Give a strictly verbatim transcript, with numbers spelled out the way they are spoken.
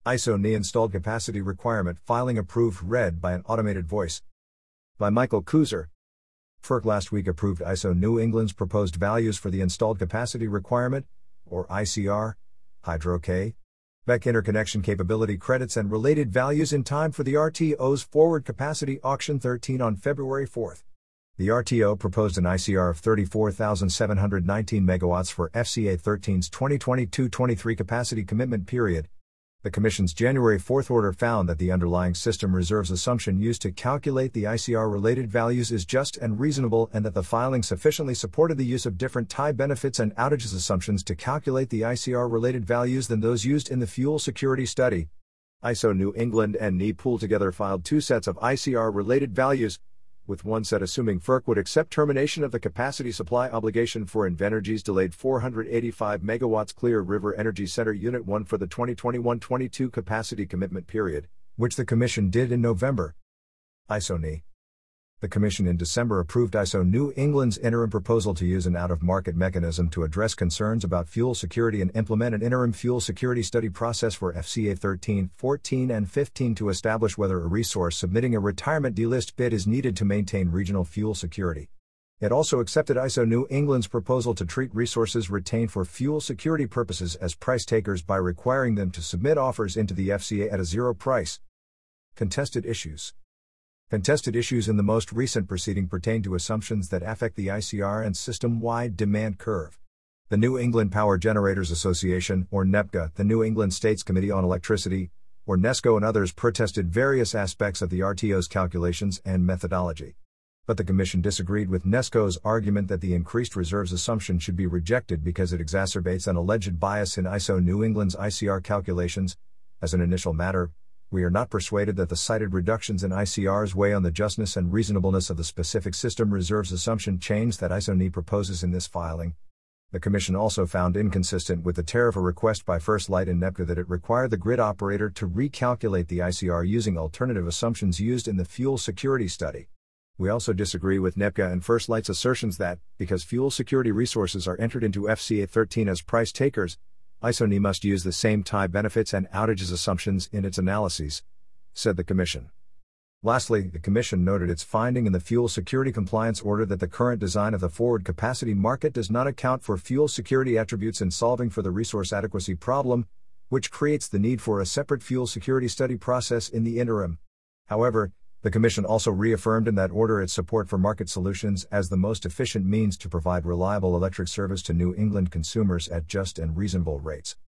I S O N E Installed Capacity Requirement Filing Approved, read by an automated voice. By Michael Kuzer. FERC last week approved I S O New England's proposed values for the Installed Capacity Requirement, or I C R, Hydro-K, B E C interconnection capability credits and related values in time for the R T O's Forward Capacity Auction thirteen on February fourth. The R T O proposed an I C R of thirty-four thousand seven hundred nineteen megawatts for F C A thirteen's twenty twenty-two twenty-three capacity commitment period. The Commission's January fourth order found that the underlying system reserves assumption used to calculate the I C R-related values is just and reasonable, and that the filing sufficiently supported the use of different tie benefits and outages assumptions to calculate the I C R-related values than those used in the fuel security study. I S O New England and N E Pool together filed two sets of I C R-related values, with one set assuming FERC would accept termination of the capacity supply obligation for Invenergy's delayed four hundred eighty-five megawatts Clear River Energy Center Unit one for the twenty twenty-one twenty-two capacity commitment period, which the Commission did in November. I S O N E. The Commission in December approved I S O New England's interim proposal to use an out-of-market mechanism to address concerns about fuel security and implement an interim fuel security study process for F C A thirteen, fourteen and fifteen to establish whether a resource submitting a retirement delist bid is needed to maintain regional fuel security. It also accepted I S O New England's proposal to treat resources retained for fuel security purposes as price takers by requiring them to submit offers into the F C A at a zero price. Contested issues. Contested issues in the most recent proceeding pertain to assumptions that affect the I C R and system-wide demand curve. The New England Power Generators Association, or NEPCA, the New England States Committee on Electricity, or NESCO, and others protested various aspects of the R T O's calculations and methodology. But the Commission disagreed with NESCO's argument that the increased reserves assumption should be rejected because it exacerbates an alleged bias in I S O New England's I C R calculations. As an initial matter, we are not persuaded that the cited reductions in I C Rs weigh on the justness and reasonableness of the specific system reserves assumption change that I S O N E proposes in this filing. The Commission also found inconsistent with the tariff a request by First Light and NEPCA that it require the grid operator to recalculate the I C R using alternative assumptions used in the fuel security study. We also disagree with NEPCA and First Light's assertions that, because fuel security resources are entered into F C A thirteen as price takers, I S O N E must use the same tie benefits and outages assumptions in its analyses, said the Commission. Lastly, the Commission noted its finding in the Fuel Security Compliance Order that the current design of the forward capacity market does not account for fuel security attributes in solving for the resource adequacy problem, which creates the need for a separate fuel security study process in the interim. However, the Commission also reaffirmed in that order its support for market solutions as the most efficient means to provide reliable electric service to New England consumers at just and reasonable rates.